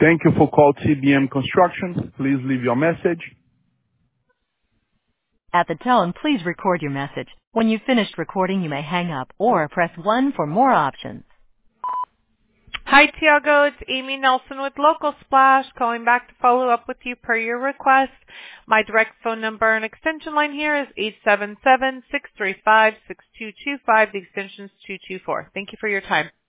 Thank you for calling TBM Construction. Please leave your message. At the tone, please record your message. When you've finished recording, you may hang up or press 1 for more options. Hi, Tiago. It's Amy Nelson with Local Splash, calling back to follow up with you per your request. My direct phone number and extension line here is 877-635-6225. The extension is 224. Thank you for your time.